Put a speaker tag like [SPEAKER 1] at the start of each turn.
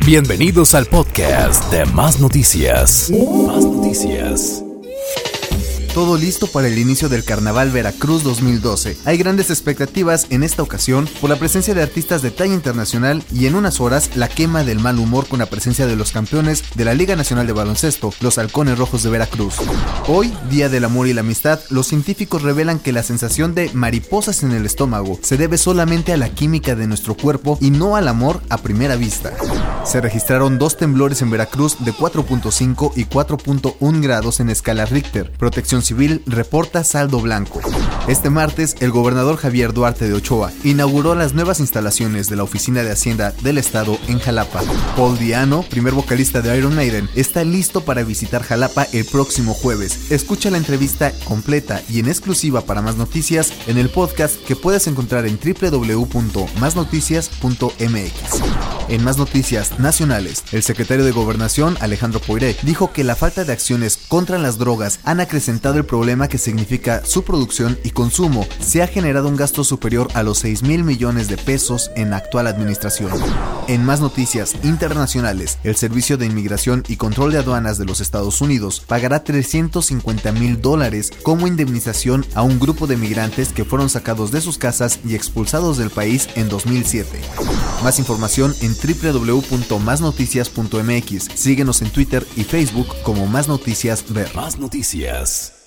[SPEAKER 1] Bienvenidos al podcast de Más Noticias. Más Noticias.
[SPEAKER 2] Todo listo para el inicio del Carnaval Veracruz 2012. Hay grandes expectativas en esta ocasión por la presencia de artistas de talla internacional y en unas horas la quema del mal humor con la presencia de los campeones de la Liga Nacional de Baloncesto, los Halcones Rojos de Veracruz. Hoy, Día del Amor y la Amistad, los científicos revelan que la sensación de mariposas en el estómago se debe solamente a la química de nuestro cuerpo y no al amor a primera vista. Se registraron 2 temblores en Veracruz de 4.5 y 4.1 grados en escala Richter. Protección Civil reporta saldo blanco. Este martes, el gobernador Javier Duarte de Ochoa inauguró las nuevas instalaciones de la Oficina de Hacienda del Estado en Jalapa. Paul Di'Anno, primer vocalista de Iron Maiden, está listo para visitar Jalapa el próximo jueves. Escucha la entrevista completa y en exclusiva para Más Noticias en el podcast que puedes encontrar en www.masnoticias.mx. En Más Noticias nacionales, el secretario de Gobernación, Alejandro Poiré, dijo que la falta de acciones contra las drogas han acrecentado el problema que significa su producción y consumo. Se ha generado un gasto superior a los 6,000 millones de pesos en la actual administración. En Más Noticias internacionales, el Servicio de Inmigración y Control de Aduanas de los Estados Unidos pagará $350,000 como indemnización a un grupo de migrantes que fueron sacados de sus casas y expulsados del país en 2007. Más información en www.masnoticias.mx. Síguenos en Twitter y Facebook como Más Noticias Ver.
[SPEAKER 1] Más Noticias.